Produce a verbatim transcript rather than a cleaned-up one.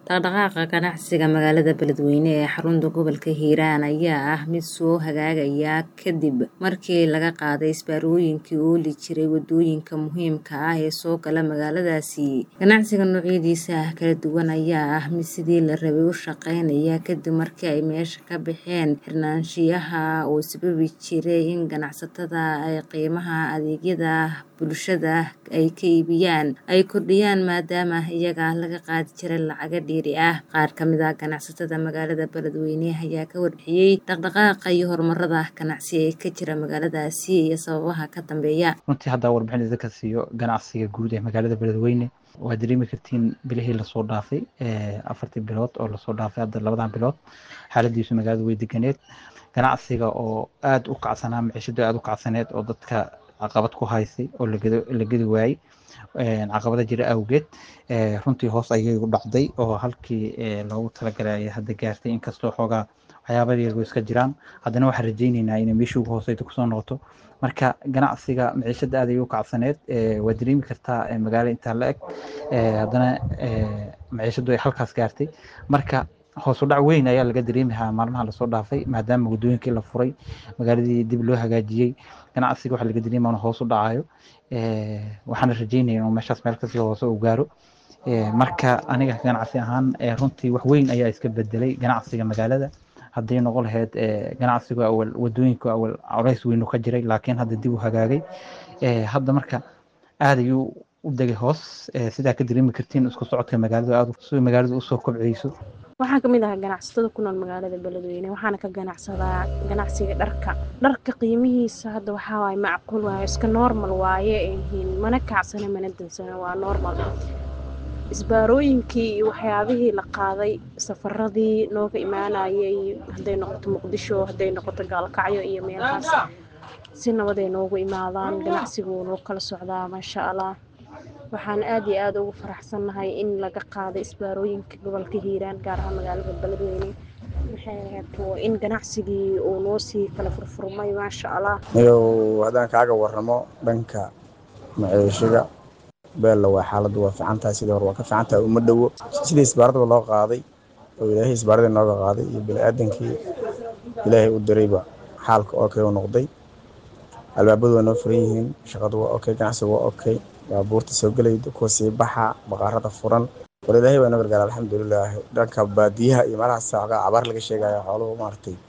Dhaqdhaqaaqa ganacsiga magaalada Beledweyne ee xarunta gobolka Hiiraan ayaa ah mid soo hagaagaya kadib markii laga qaaday isbaarooyinkii ooli jiray wadooyinka muhiimka ah ee soo gala magaaladaasi. Ganacsiga noocyadiisa kala duwan ayaa ah mid sidii la rabay u shaqeynaya kadib markii ay meesha ka baxeen xirnaanshiyaha oo sababi jiray in ganacsatada ay qiimaha adeegyada bulshada ay ka iibiyaan ay kordhiyaan maadaama iyaga laga qaadi jiray lacago dheeri ah. Qaar ka mid ah ganacsatada magaalada Beledweyne ayaa ka warbixiyay dhaqdhaqaaqa iyo horumarada ganacsi ee ka jira magaaladaasi iyo sababaha ka dambeeya. runtii hadda warbixin idinka siiyo ganacsiga guud ee magaalada Beledweyne waa dareemi kartiin bilihii lasoo dhaafay ee afartii bilood oo lasoo dhaafay hadda labadan bilood xaaladiisu magaalada way deganeed ganacsiga oo aad u kacsanaa maciishadu aad u kacsaneed oo dadka caqabad ku haysay oo la gedi waayay caqabada jira awgeed runtii hoos ayay u dhacday oo halkii loogu talagalay ay hadda gaartay inkastoo xoogaa waxyaabada yaryar iska jiraan haddana waxaan rajaynaynaa inay meeshii ugu hooseyda kusoo noqoto marka ganacsiga maciishada aad ayay u kacsaneed waa dareemi kartaa magaalo intaa la eg haddana maciishadu ay halkaas gaartay marka hoos u dhac weyn ayaa laga dareemayaa maalmaha lasoo dhaafay maadaama wadooyinkii la furay magaaladii dib loo hagaajiyey ganacsiga waxa laga dareemayaa inuu hoos u dhacayo waxaan rajaynayaa inuu meeshaas meel kasii hoose u gaaro marka aniga ganacsi ahaan runtii wax weyn ayaa iska bedelay ganacsiga magaalada hadday noqon lahayd ganacsiga awal wadooyinka awal culays weyn ka jiray laakiin hadda dib u hagaagay hadda marka aad ayuu u degay hoos sidaa ka dareemi kartiin isku socodka magaalada aad soo magaalada u soo kobcayso. waxaan ka mid ahaa ganacsatada ku nool magaalada Beledweyne waxaana ka ganacsadaa ganacsiga dharka dharka qiimihiisa hadda waxaa waaye macquul waaye iska normal waaye in mana kacsana mana dansana waa normal isbaarooyinkii iyo waxyaabihii la qaaday safaradii nooga imaanayay hadday noqoto Muqdisho hadday noqoto Gaalkacyo iyo meelahaas si nabad ay noogu imaadaan ganacsigu noo kala socdaa maasha Allah waxaan aad iyo aad ugu faraxsanahay in laga qaaday isbaarooyinka gobolka Hiiraan gaar ahaan magaalada Beledweyne waxay ahayd in ganacsigii uu noo sii kala furfurmay maasha Allah iyo hadaan kaaga warramo dhanka maciishiga beela waa xaaladdu waa fiican tahay sidoo hore waa ka fiican tahay uma dhowo sidii isbaarada loo qaaday oo ilaahay isbaarada nooga qaaday iyo bini'aadankii ilaahay u dirayba xaalka oo kale noqday albaabadu waa noo furan yihiin shaqadu waa okay ganacsigu waa okay baabuurta soo galayda kuwa sii baxa baqaarada furan war ilaahay waa noo gargaar alxamdulillaah dhanka baadiyaha iyo meelaha saaqa abaar laga sheegayo xooluhu maartay